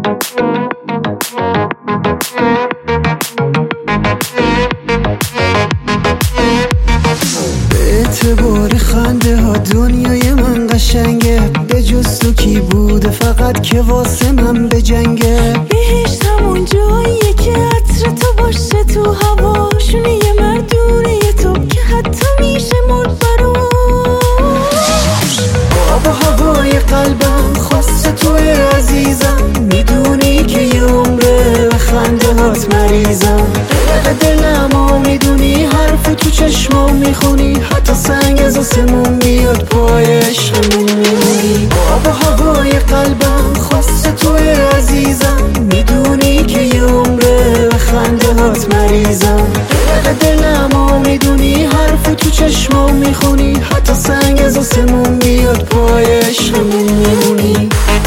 اعتبار خنده ها دنیای من قشنگه، به جز تو کی بوده فقط که واسه من به جنگه. بهشت همون جاییه که عطر تو باشه تو هوا، شونه یه مردونه یه تو که حتی میشه مرد براش. آب و هوای قلبم خواسته توی عزیزم، میدونی که یه عمره و خنده هات مریضم. به دلم میدونی حرف تو چشمام میخونی، حتی سنگ از آسمون میاد پای عشقمون میمونی. آب و هوای قلبم خواسته توی عزیزم، میدونی که یه عمره و خنده هات مریضم. به دلم میدونی حرف تو چشمام میخونی، حتی سنگ از آسمون میاد پای عشقمون میمونی.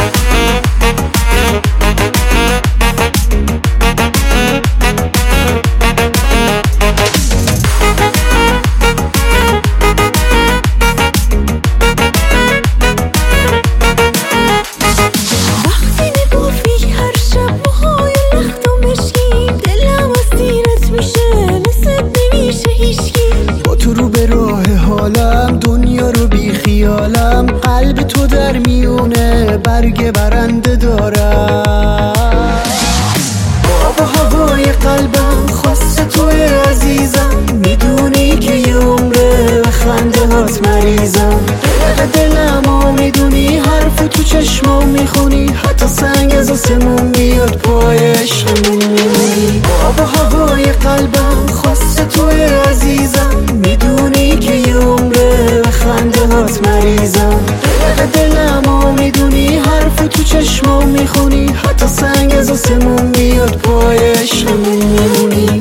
تو رو به راه حالم دنیا رو بی خیالم، قلب تو در میونه برگ برنده دارم. آب و هوای قلبم خواسته توی عزیزم، میدونی که یه عمره و خنده هات مریضم. به دلم میدونی حرف تو چشمام میخونی، حتی سنگ از آسمون میاد پای عشقمون میمونی. آب و هوای قلبم خواسته توی عزیزم، میدونی که یه عمره و خنده هات مریضم. به دلم میدونی حرف تو چشمام میخونی، حتی سنگ از آسمون میاد پای عشقمون میمونی.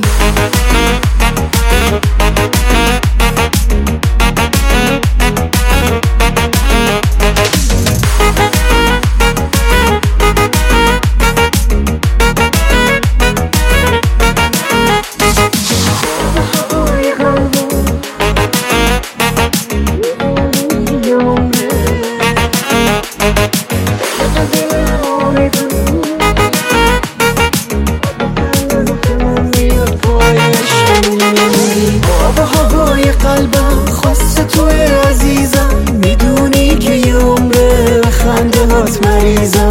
آب و هوای قلبم خواسته توی عزیزم، میدونی که یه عمره و خنده هات مریضم.